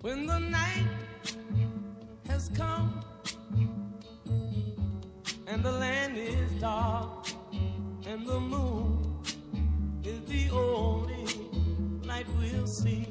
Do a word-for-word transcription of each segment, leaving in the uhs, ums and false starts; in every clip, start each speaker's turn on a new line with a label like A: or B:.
A: When the night has come and the land is dark and the moon is the only light we'll see.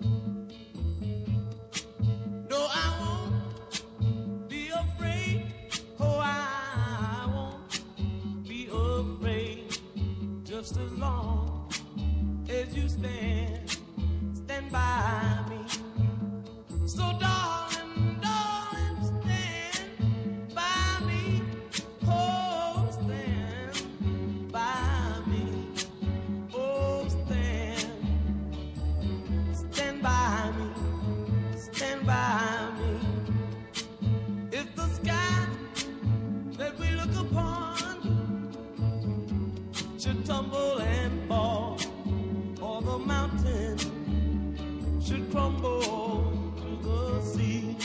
A: No, I won't be afraid. Oh, I won't be afraid. Just as long as you stand, stand by me. So darling, darling, stand by me. Oh, stand by me. Oh, stand, stand by me. Stand by me. If the sky that we look upon should tumble and fall, or the mountain should crumble to the sea,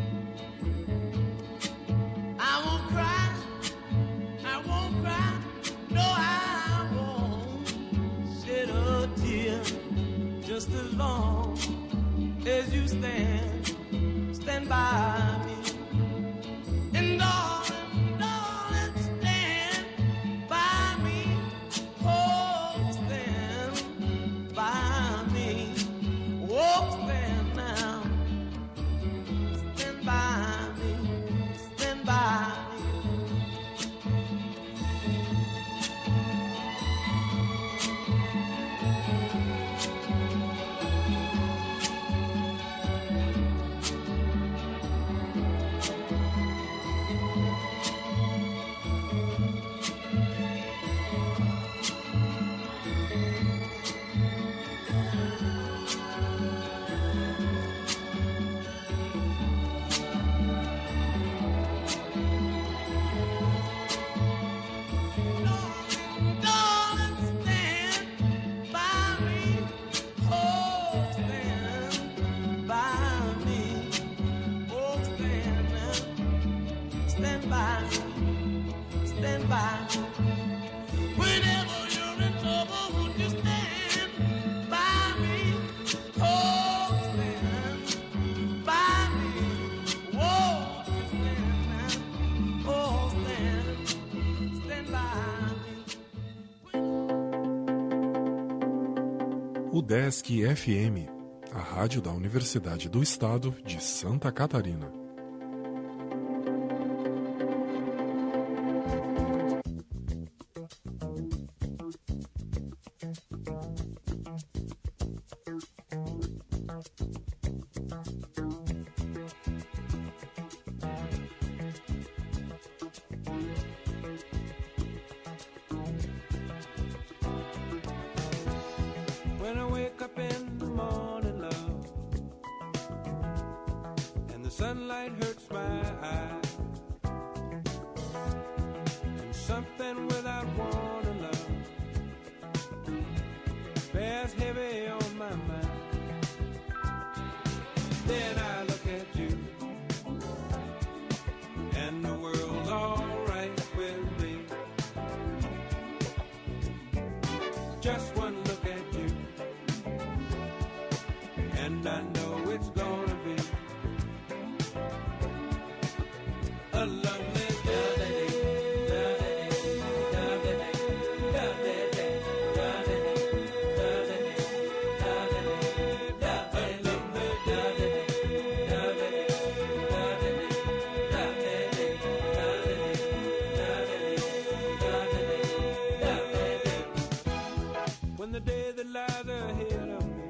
A: I won't cry, I won't cry, no, I won't shed a tear. Just as long as you stand, stand by me. And darling, darling, stand by me. Oh, stand by me. Oh, stand now. Stand by me. Stand by me.
B: UDESC F M, a rádio da Universidade do Estado de Santa Catarina.
A: When I wake up in the morning, love, and the sunlight hurts my eyes, and something without warning, love, bears heavy on my mind. Then I look at you, and the world's alright with me. Just one look at you, and I know it's gonna be a lovely day. When the day that lies ahead of me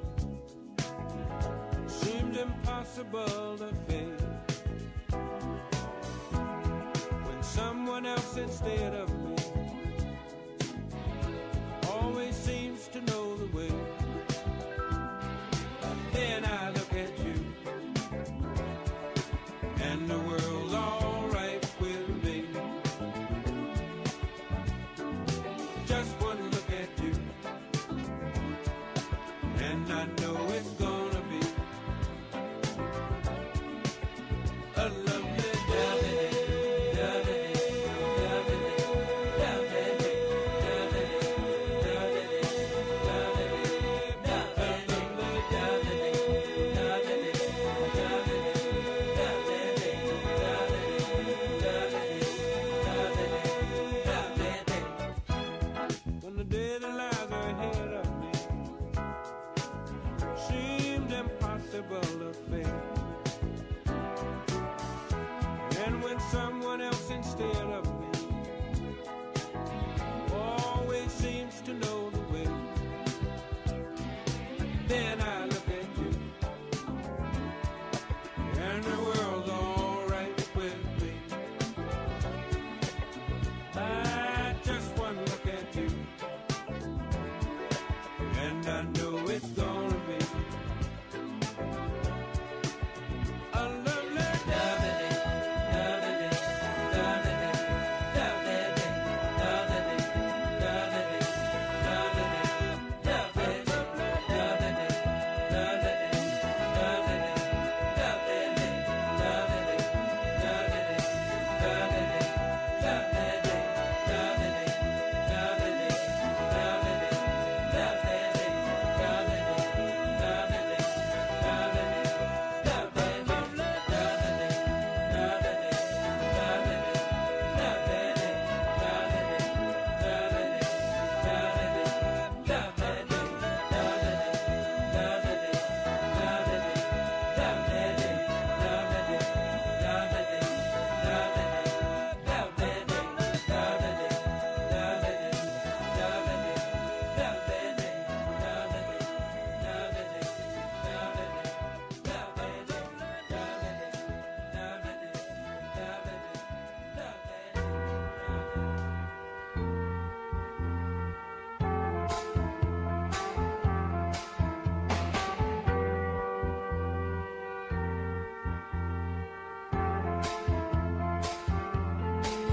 A: seems impossible to face, when someone else instead of me always seems to know the way, then I look at you, and the world's alright with me. Just one look at you, and I know it's gonna be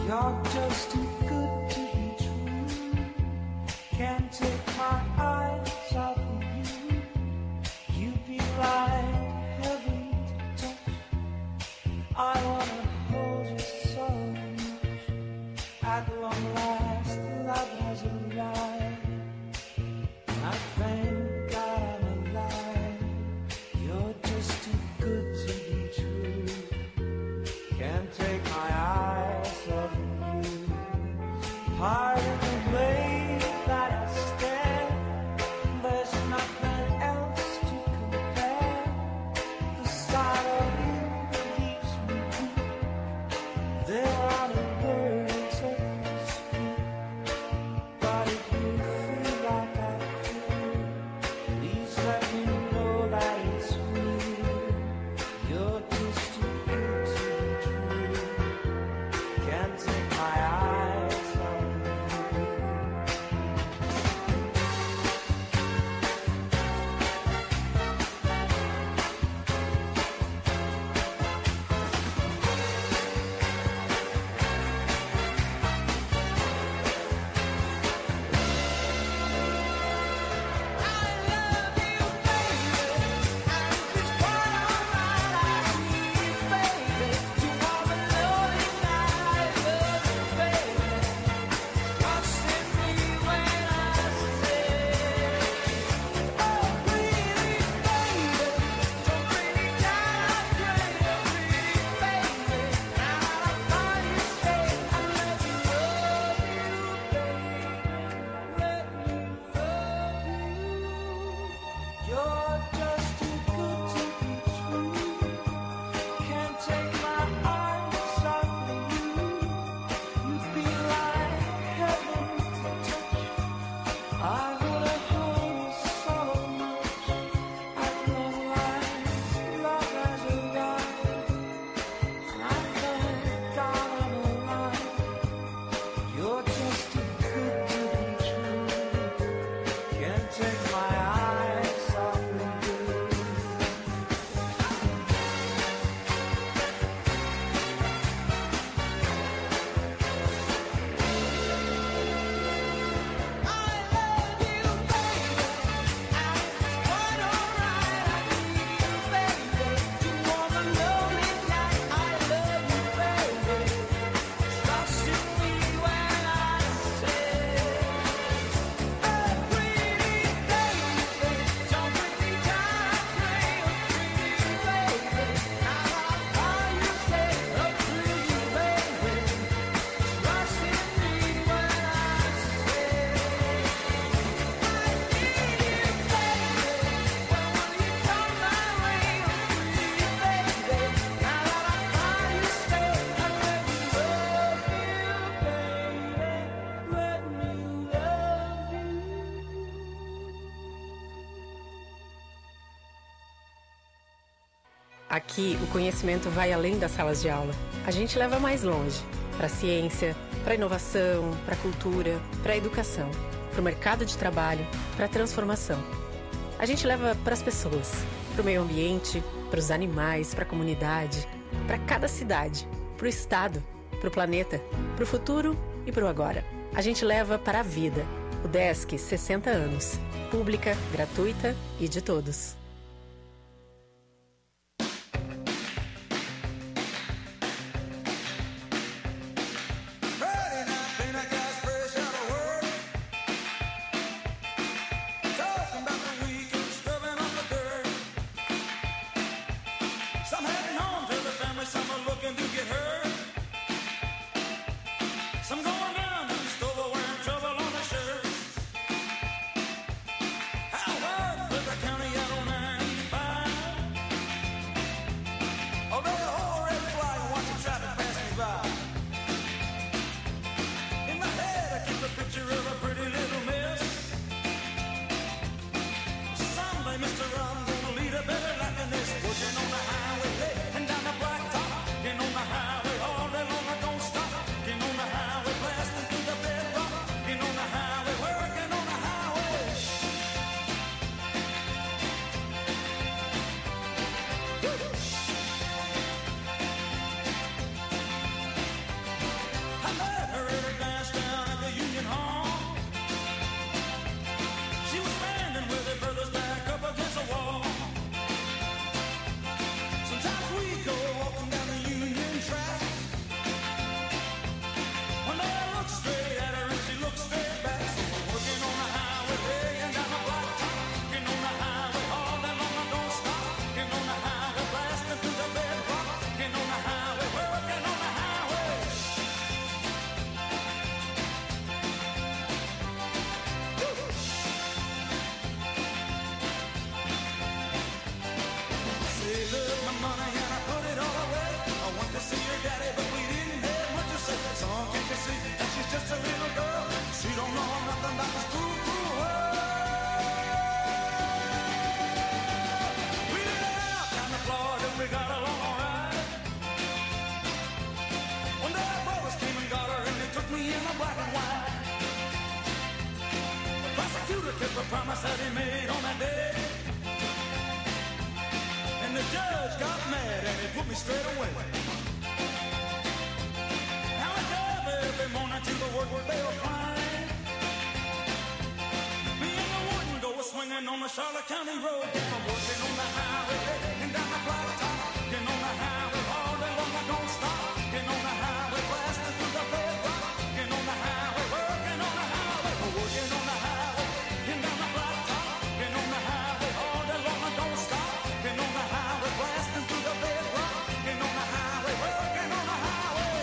A: You're just too good to be true. Can't take my eyes off of you. You'd be like heaven to touch. I wanna hold you so much. At long last, love has arrived. I thank God I'm alive. You're just too good to be true. Can't take my eyes off of you. Pardon the way that I stare. There's nothing else to compare. The sight of you leaves me weak. There are no words left to speak. But if you feel like I feel, please let me know that it's real. You're just too good to be true. Can't take my eyes off of you. You're just too good to be true. Can't take my eyes off of you. You'd be like heaven to touch. I wanna hold you so much. At long last, love has arrived. I thank God I'm alive. You're just too good to be true. Can't take my eyes off of you.
C: Aqui, o conhecimento vai além das salas de aula. A gente leva mais longe, para a ciência, para a inovação, para a cultura, para a educação, para o mercado de trabalho, para a transformação. A gente leva para as pessoas, para o meio ambiente, para os animais, para a comunidade, para cada cidade, para o estado, para o planeta, para o futuro e para o agora. A gente leva para a vida. O Desk, sessenta anos. Pública, gratuita e de todos.
A: County, I don't know. kept a promise that he made on that day. And the judge got mad and he put me straight away. Now I get up every morning to the work bell crying. Me and the wooden go swinging on the Charlotte County road. I'm working on the highway and down the blacktop. Getting on the highway all day long, I don't stop. Getting on the highway, blasting through the bedrock. Getting on the highway, working on the highway, working on the highway, and down the blacktop. Getting on the highway all day long, I don't stop. Getting on the highway, blasting through the bedrock. Getting on the highway, working on the highway.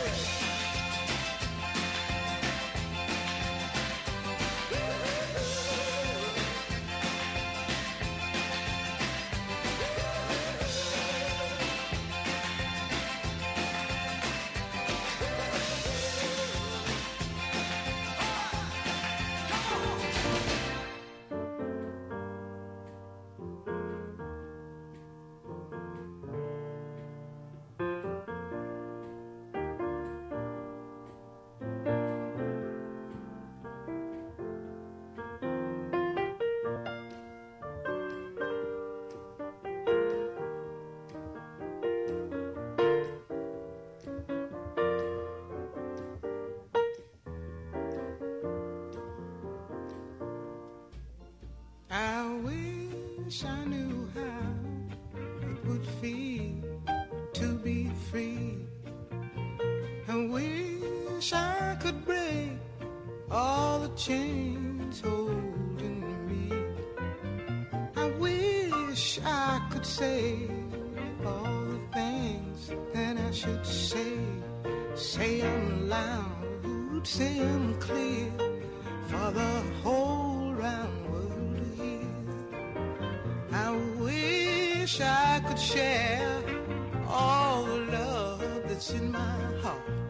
D: I wish I knew how it would feel to be free. I wish I could break all the chains holding me. I wish I could say all the things that I should say. Say them loud, say them clear for the whole round world to hear. I wish I could share all the love that's in my heart.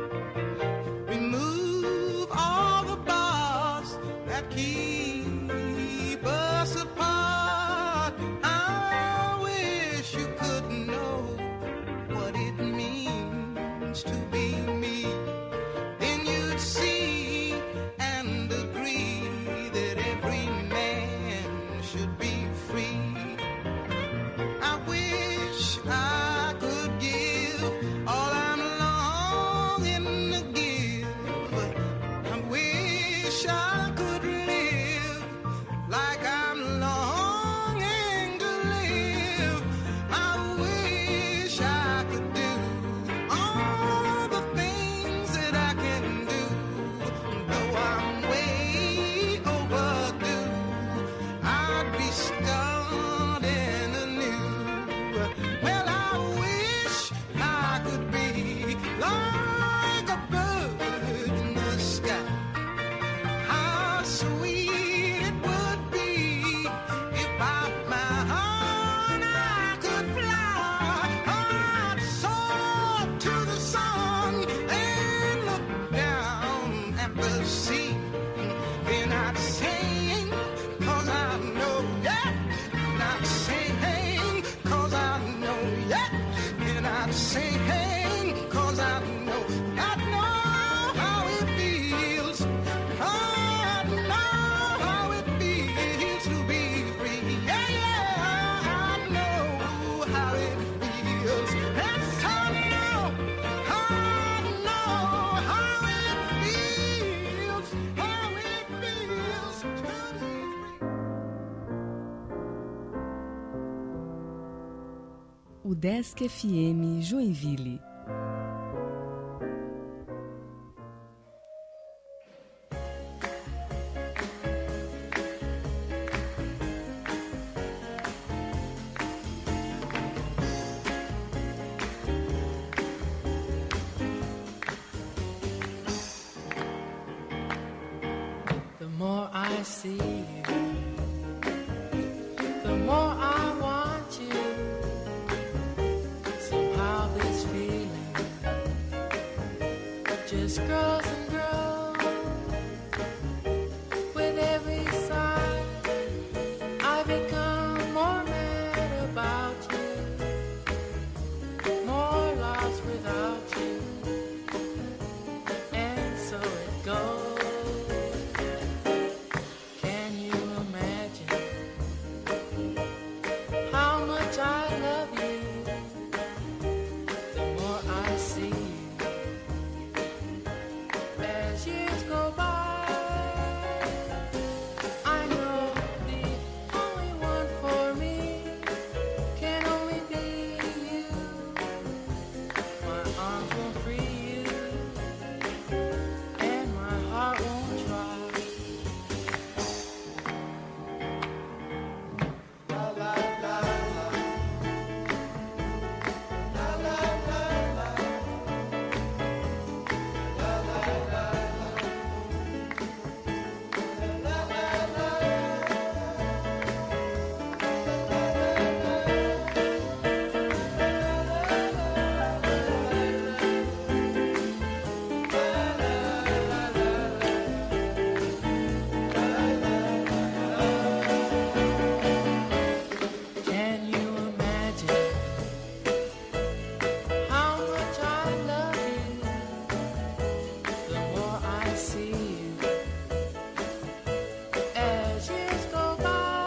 D: Remove all the bars that keep us apart. I wish you could know what it means to be me. Then you'd see and agree that every man should be free. I wish I could give all I'm longing to give. I wish I could live like I'm longing to live. I wish I could do all the things that I can do. Though I'm way overdue, I'd be starting anew. Well, I wish I could be like a bird in the sky. How sweet it would be if by my own I could fly. I'd soar to the sun and look down at the sea. Then I'd sing, 'cause I know, yeah. And I'd sing, 'cause I know, yeah. And I'd sing, 'cause I know, I know how it feels. I know how it feels to be free. Yeah, yeah, I know how it feels. Yes, I know, I know how it feels, how it feels to be free.
E: Udesc F M Joinville.
F: The more I see you, the more I want you. Somehow this feeling just grows and grows. With every sigh, I become more mad about you, more lost without you. And so it goes. Can you see you. As years go by,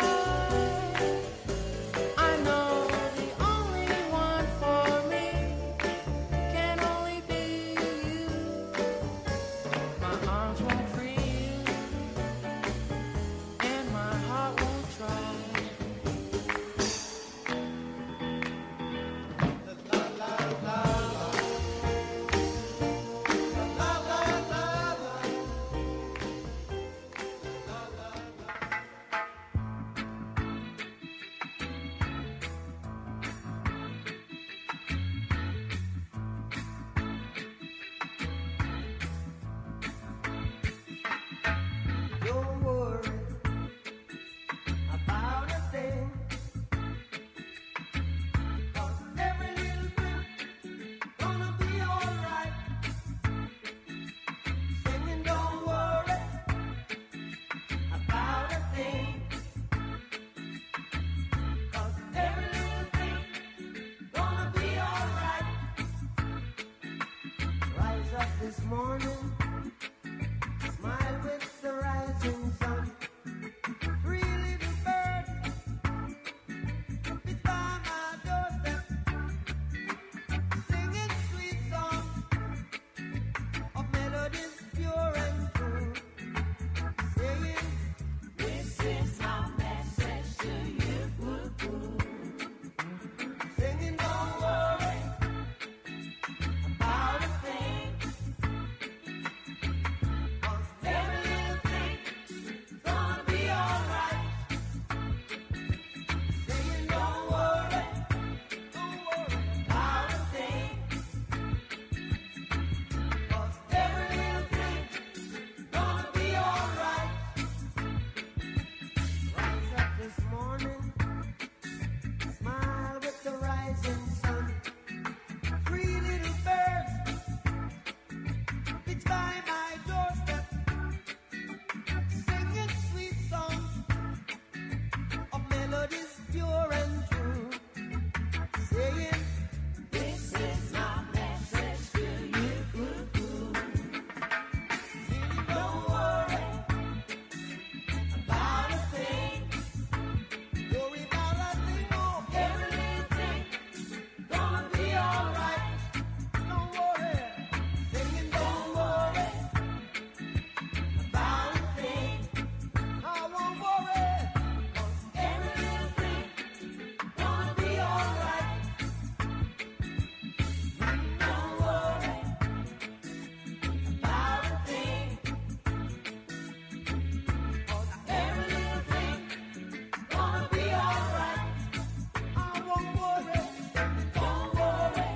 F: I know the only one for me can only be you. My arms won't free you, and my heart won't try.
A: Don't worry about a thing, 'cause every little thing gonna be alright. Singing, don't worry about a thing, 'cause every little thing gonna be alright. Rise up this morning, smile with the rising sun. Three little birds fly by my doorstep, singing sweet songs of melodies pure and true, saying, "This is my message to you." Singing, don't worry about a thing, 'cause every little thing gonna be alright. Saying, don't worry, don't worry about a thing, 'cause every little thing gonna be alright. Rise up this morning, smile with the rising sun. Three little birds fly by my doorstep, singing sweet songs of melodies pure and true, saying, "This is my message to you." Saying, don't worry about a thing, worry about a thing, oh, every little thing gonna be alright. Don't worry, singing, don't worry about a thing. I won't worry, 'cause every little thing gonna be alright. Don't worry about a thing, 'cause every little thing gonna be alright. I won't worry, don't worry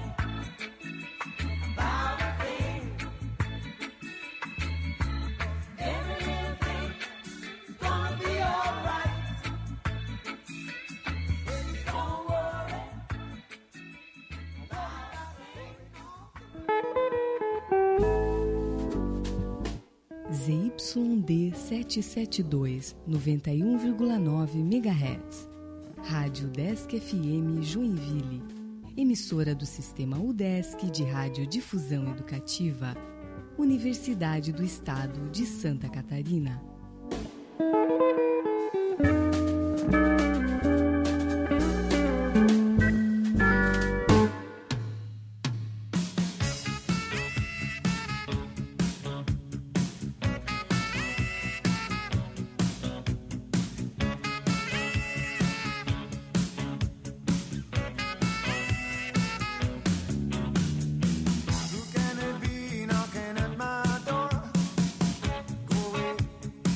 A: about a thing, 'cause every little thing gonna be alright. Don't worry about a thing.
E: Z Y D setecentos e setenta e dois, noventa e um vírgula nove megahertz. Rádio Udesc F M Joinville. Emissora do Sistema Udesc de Radiodifusão Educativa. Universidade do Estado de Santa Catarina.
G: Who can it be knocking at my door? Go away,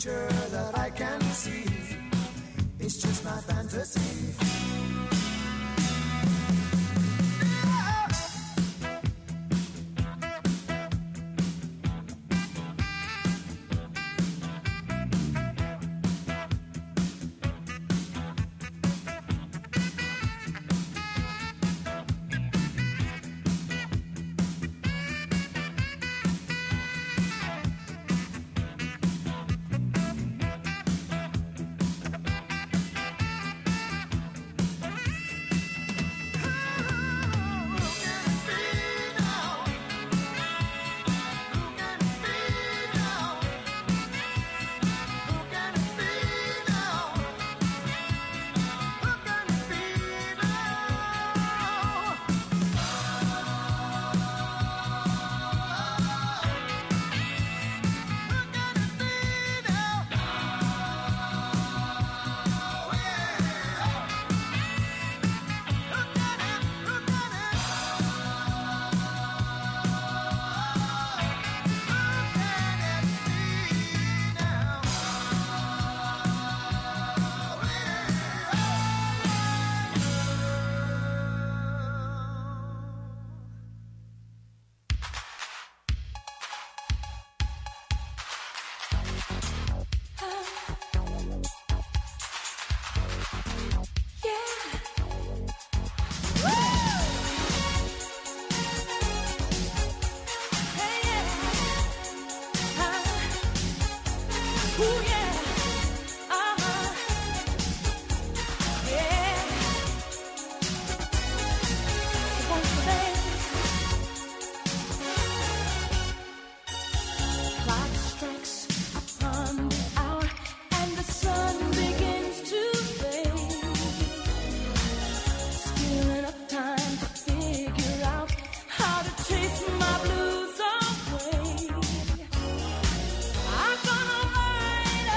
G: future that I can see. It's just my fantasy.
F: I'm gonna ride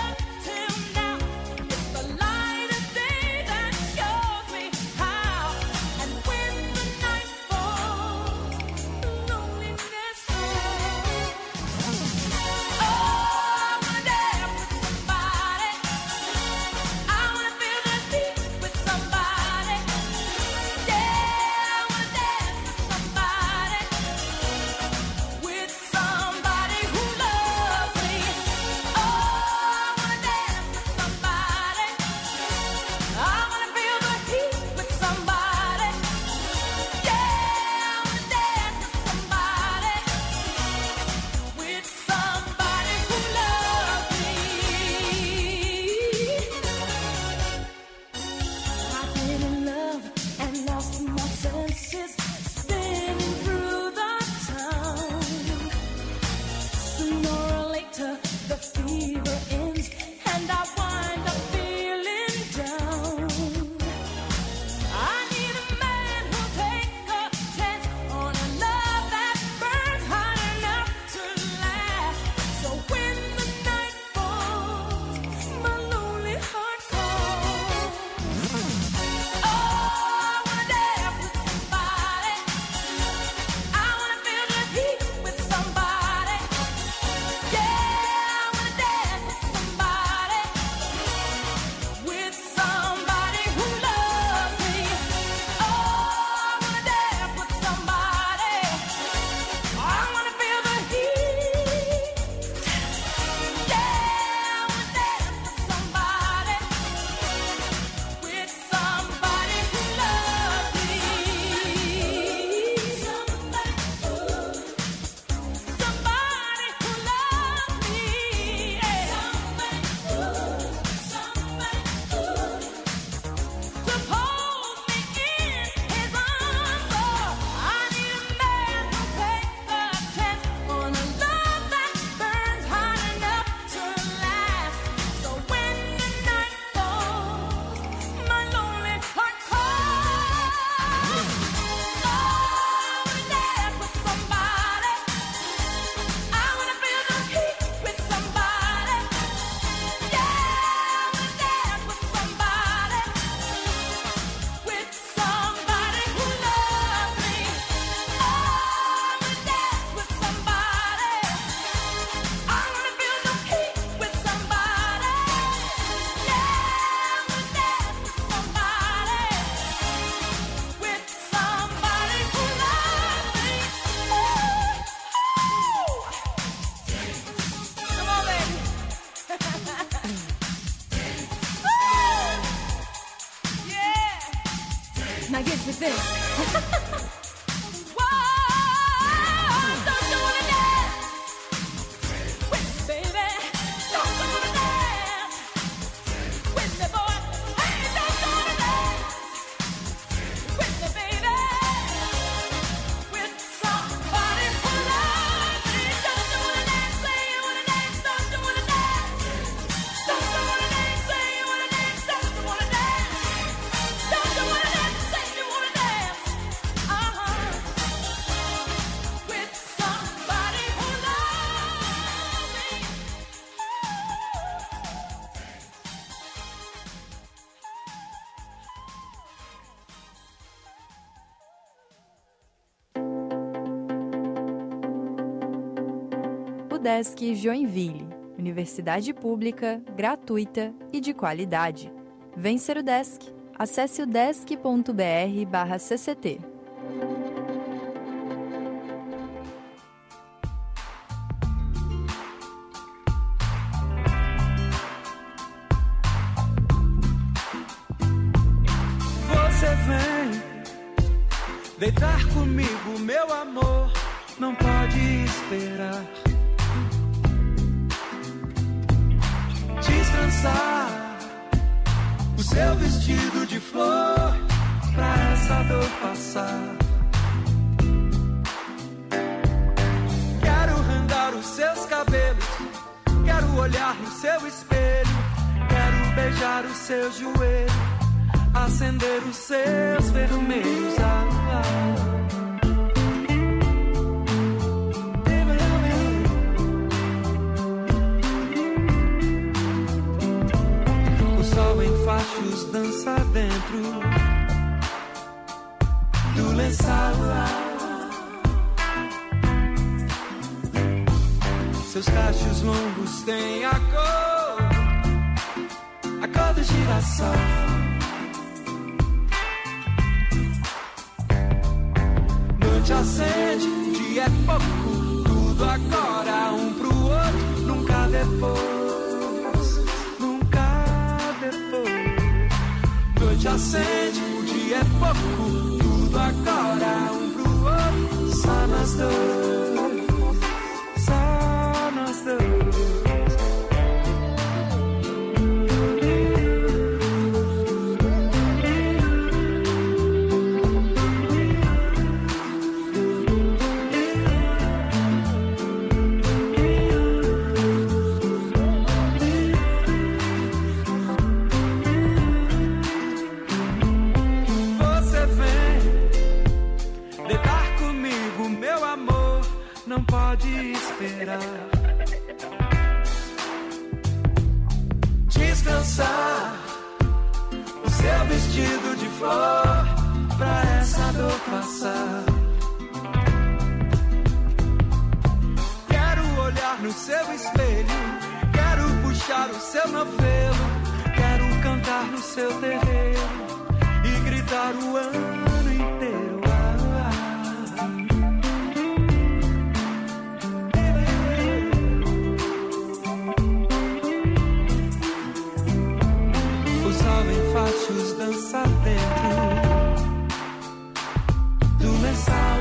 H: UDESC Joinville, universidade pública, gratuita e de qualidade. Vem ser UDESC. Acesse udesc.br barra cct.
A: Você vem deitar comigo, meu amor, não pode esperar. Descansar o seu vestido de flor pra essa dor passar. Quero rendar os seus cabelos, quero olhar no seu espelho, quero beijar os seus joelhos, acender os seus vermelhos. Ah, ah. O sol em fachos dança dentro do lençol. Seus cachos longos têm a cor, a cor do girassol. Noite acende, dia é pouco, tudo agora, um pro outro, nunca depois, nunca depois. Noite acende, dia é pouco, tudo agora, um pro outro, só nós dois, só nós dois. Não pode esperar. Descansar o seu vestido de flor pra essa dor passar. Quero olhar no seu espelho, quero puxar o seu novelo, quero cantar no seu terreiro e gritar o ano inteiro. Fachos dança dentro do lençol.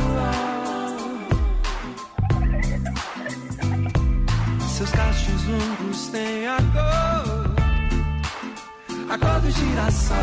A: Seus cachos longos têm a cor, a cor do girassol.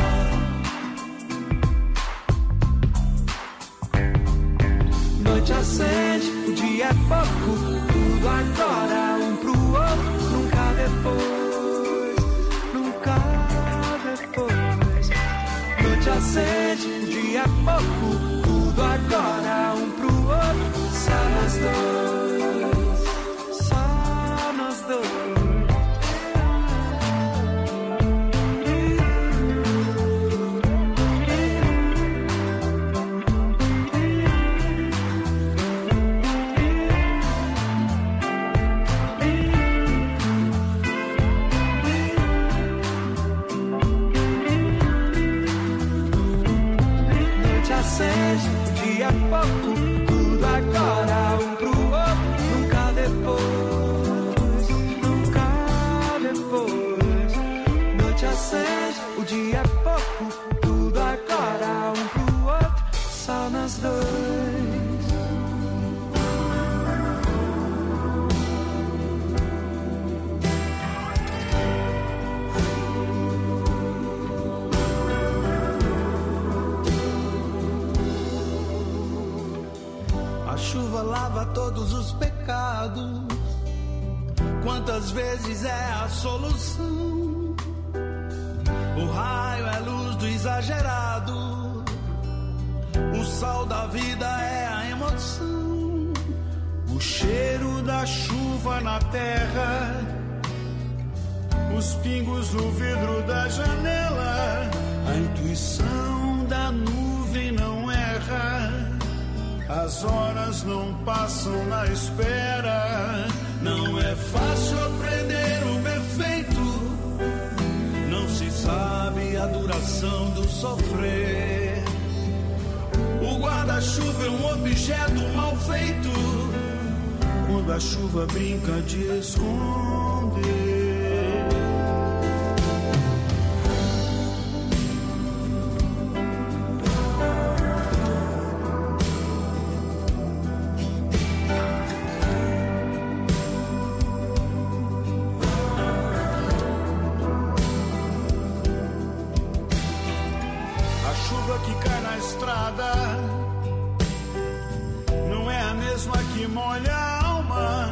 A: Noite acende, o dia é pouco, tudo agora, um pro outro, nunca depois, nunca depois. Noite acende, um dia é pouco, tudo agora, um pro outro, só nós dois, só nós dois. Dia é pouco, tudo agora, um pro outro, nunca depois, nunca depois. Noite acende, o dia é pouco, tudo agora, um pro outro, só nós dois.
I: A chuva lava todos os pecados. Quantas vezes é a solução? O raio é luz do exagerado. O sal da vida é a emoção. O cheiro da chuva na terra. Os pingos no vidro da janela. A intuição da nuvem não erra. As horas não passam na espera. Não é fácil aprender o perfeito. Não se sabe a duração do sofrer. O guarda-chuva é um objeto mal feito. Quando a chuva brinca de esconder. Não é a mesma que molha a alma.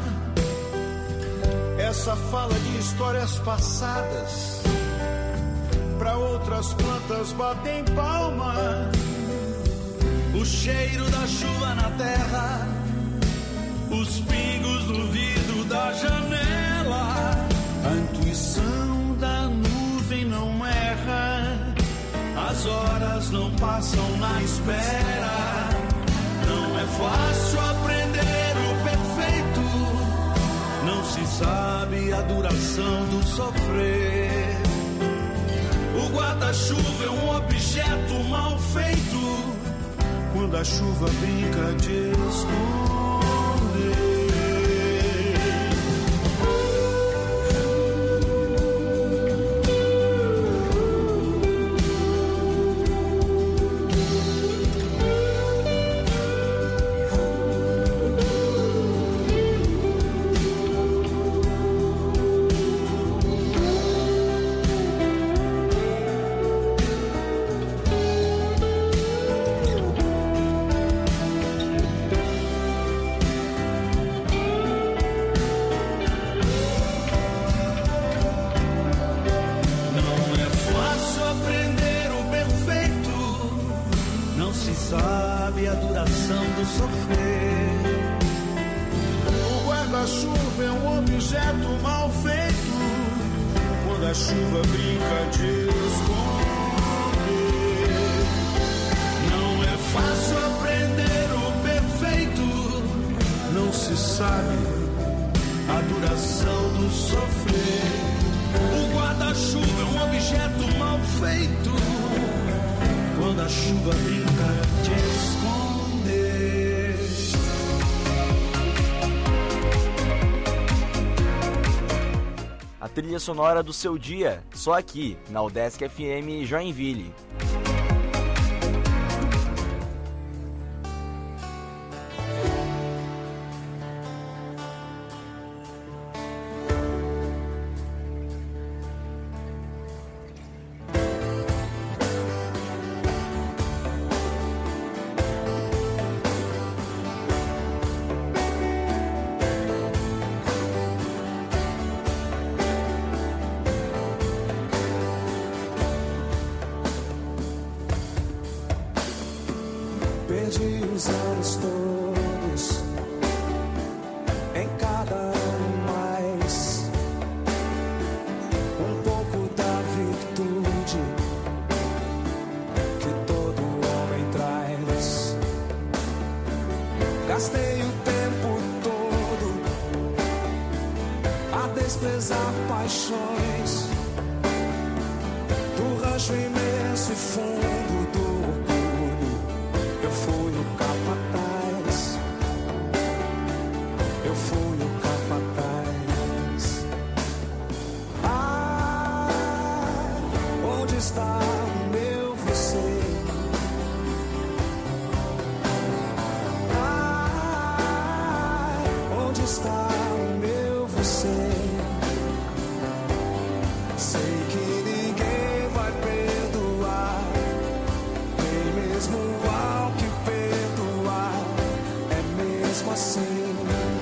I: Essa fala de histórias passadas. Pra outras plantas batem palma. O cheiro da chuva na terra. Os pingos no vidro da janela. A intuição da nuvem não erra. As horas não passam na espera. Não é fácil aprender o perfeito. Não se sabe a duração do sofrer. O guarda-chuva é um objeto mal feito. Quando a chuva brinca de esconder.
J: Trilha sonora do seu dia, só aqui, na UDESC F M Joinville.
A: Perdi os anos todos, em cada ano mais, um pouco da virtude que todo homem traz. Gastei o tempo todo a desprezar paixões, do rancho imenso e fundo do fui o capataz, eu fui o capataz. Ah, onde está o meu você? Ah, onde está o meu você? Sei que ninguém vai perdoar, nem mesmo ao que assim,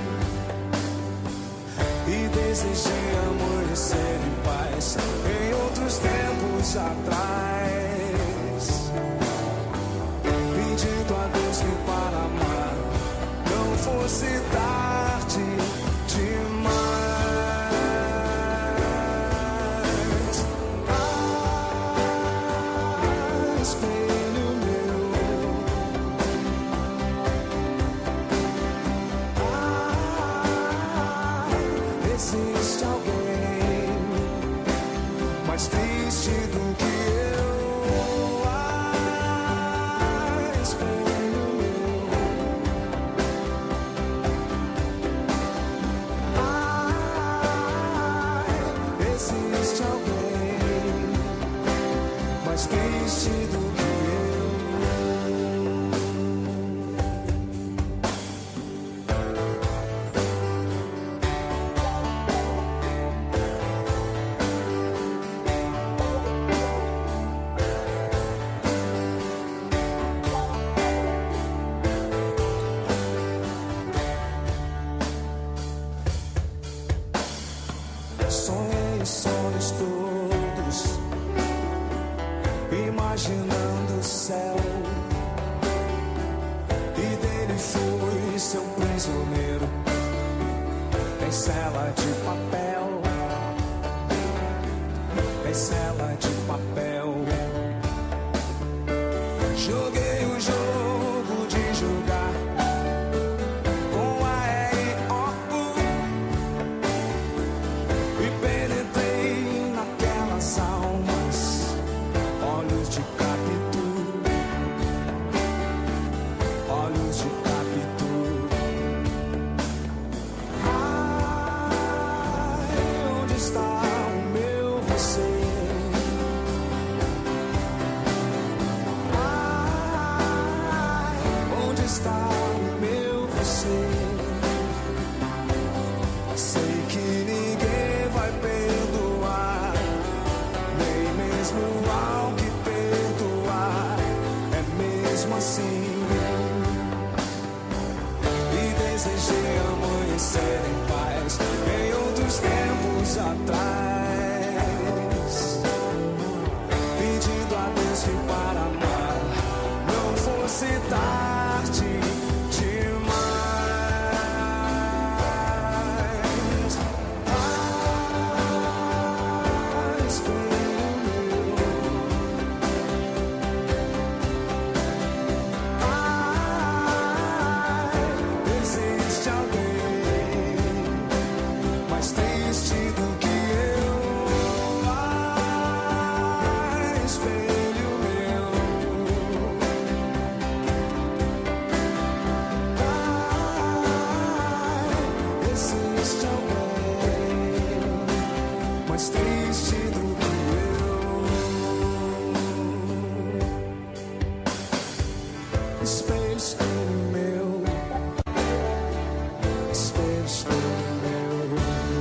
A: e desejei amanhecer em paz em outros tempos atrás, pedindo a Deus que para amar não fosse tarde demais. Ah, espelho meu, imaginando o céu, e dele fui seu prisioneiro, em cela de papel, em cela de papel. Joguei o jogo de jogar com a R O U e penetrei naquelas almas, olhos de Capitu, olhos de Capitu. Ai, onde está o meu você? Onde está o meu você? Sei que ninguém vai perdoar, nem mesmo ao que perdoar, é mesmo assim. E desejei amanhecer em paz em outros tempos atrás, pedindo a Deus que para amar não fosse tarde demais. Ah, espelho meu, ah, existe alguém mais triste do que eu. Ah, espelho meu, existe alguém mais triste do que eu. Espelho, espelho meu, espelho, espelho meu.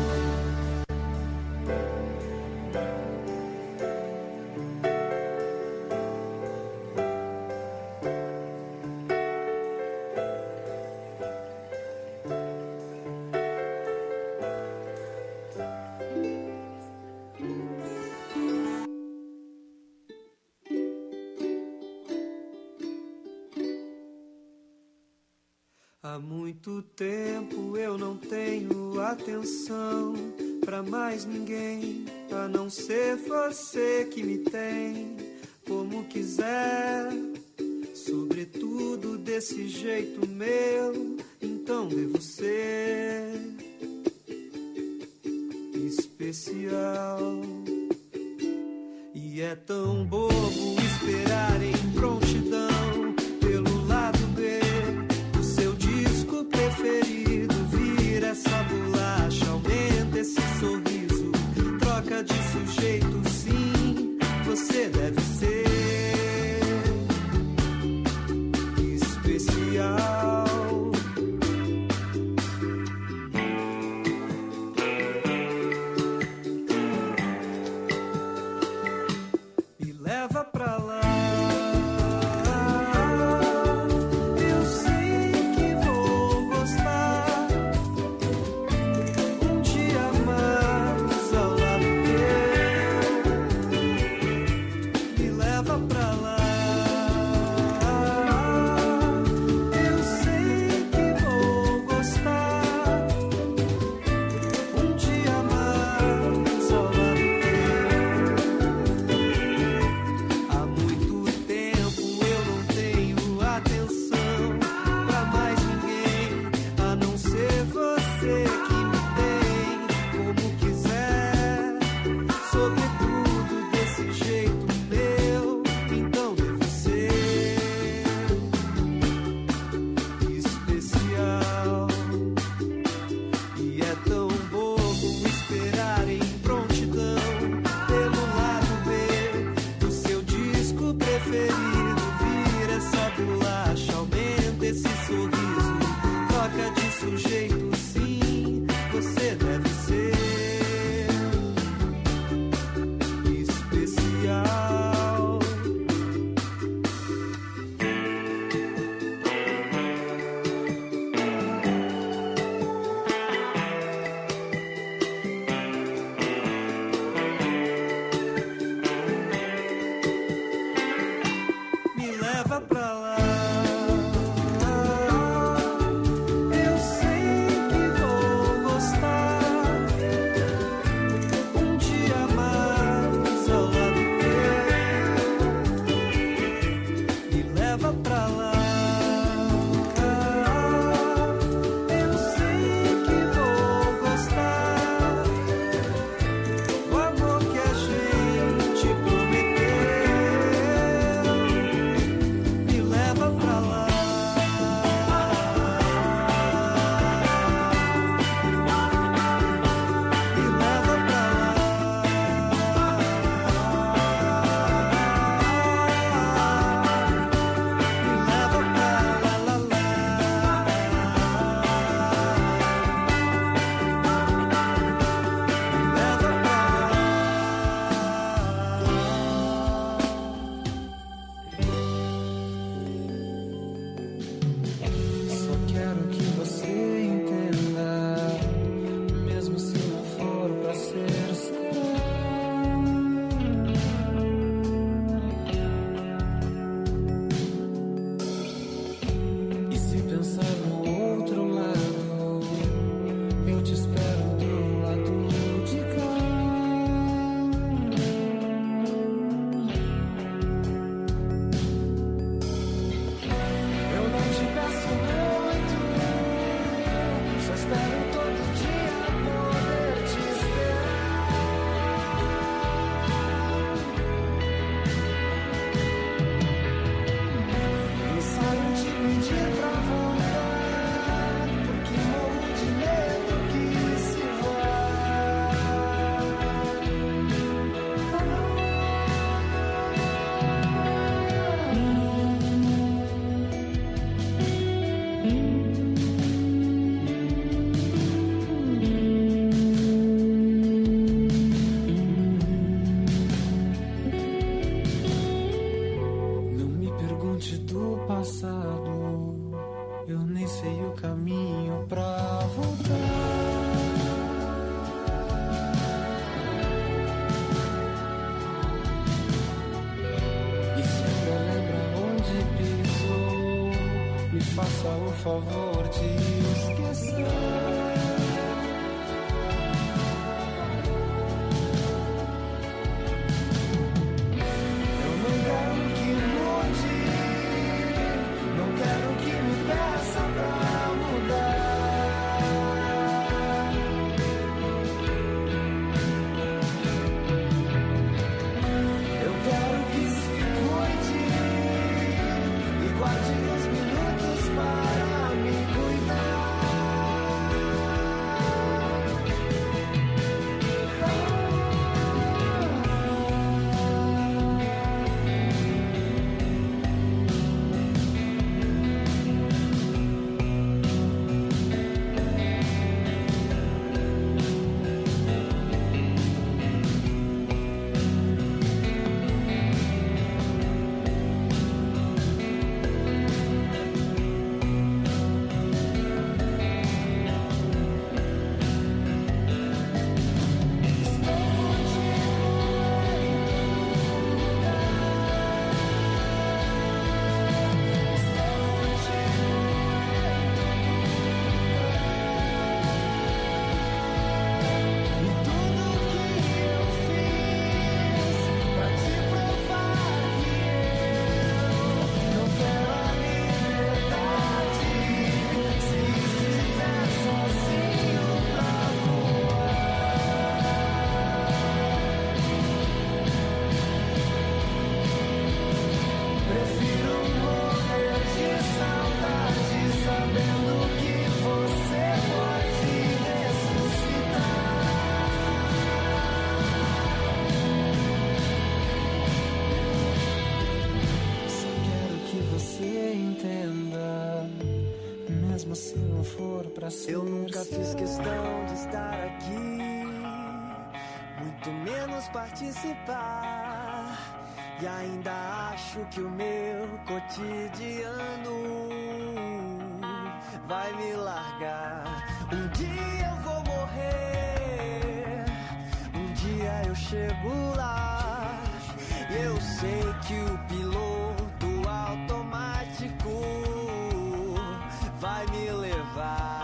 A: Há muito tempo eu não tenho atenção pra mais ninguém, a não ser você que me tem como quiser, sobretudo desse jeito meu, então devo ser especial. E é tão bobo esperar em prontidão pelo lado B do seu disco preferido, vira essa bolacha, aumenta esse sorriso, troca de sujeito, sim, você deve ser especial. favor, te esqueça. Eu não quero que mude, não quero que me peça pra mudar. Eu quero que se cuide e guarde os minutos para me cuidar. Eu nunca fiz questão de estar aqui, muito menos participar. E ainda acho que o meu cotidiano vai me largar. Um dia eu vou morrer, um dia eu chego lá. E eu sei que o piloto automático vai me levar.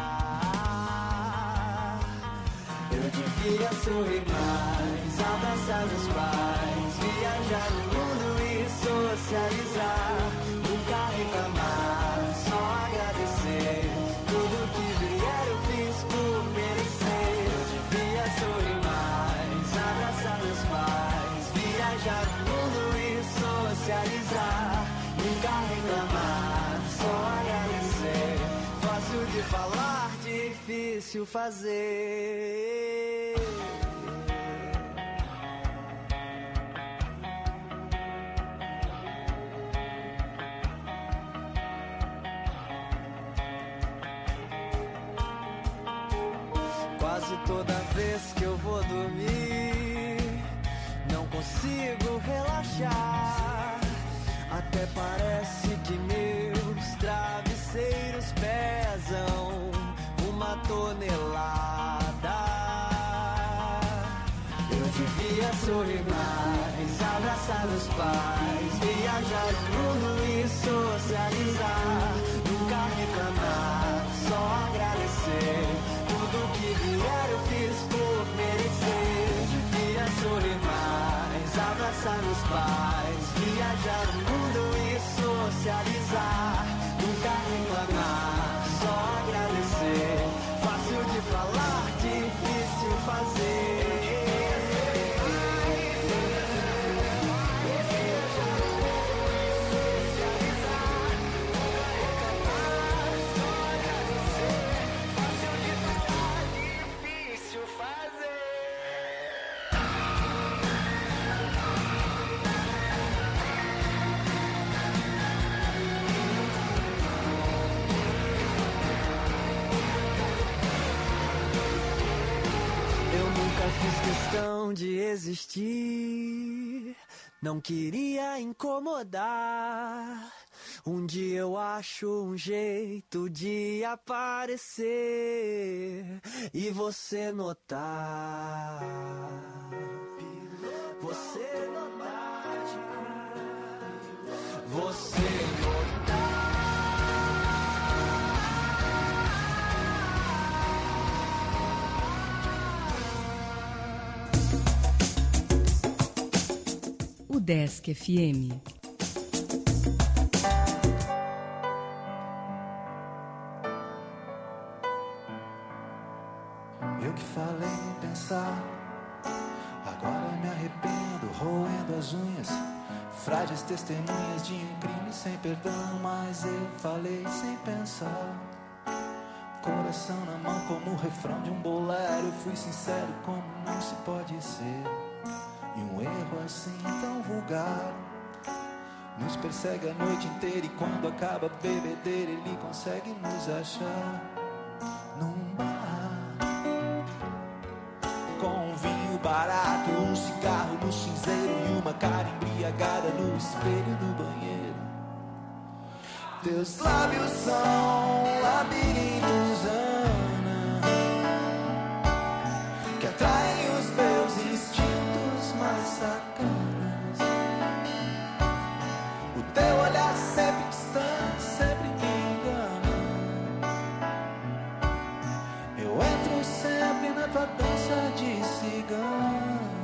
A: Eu devia sorrir mais, abraçar meus pais, viajar no mundo e socializar. Nunca reclamar, só agradecer. Tudo que vier eu fiz por merecer. Eu devia sorrir mais, abraçar meus pais, viajar no mundo e socializar. Nunca reclamar, só agradecer. Fácil de falar, difícil fazer. Quase toda vez que eu vou dormir, não consigo relaxar. Até parece que meus travesseiros pesam uma tonelada. Eu devia sorrir mais, abraçar meus pais, viajar o mundo e socializar. Nunca reclamar, só agradecer. Tudo que vier eu fiz por merecer. Eu devia sorrir mais, abraçar meus pais, viajar o mundo e socializar. Nunca reclamar, só agradecer. Fácil de falar, difícil fazer. Fiz questão de existir, não queria incomodar. Um dia eu acho um jeito de aparecer e você notar. Você notar. Você notar.
E: UDESC F M.
K: Eu que falei em pensar, agora me arrependo, roendo as unhas, frágeis testemunhas de um crime sem perdão. Mas eu falei sem pensar, coração na mão como o refrão de um bolero. Eu fui sincero como não se pode ser, e um erro assim tão vulgar nos persegue a noite inteira, e quando acaba a bebedeira ele consegue nos achar num bar, com um vinho barato, um cigarro no cinzeiro e uma cara embriagada no espelho do banheiro. Teus lábios são labirintos, Ana, que atraem os meus instintos mais sacanas. O teu olhar sempre distante, sempre me engana. Eu entro sempre na tua dança de cigana.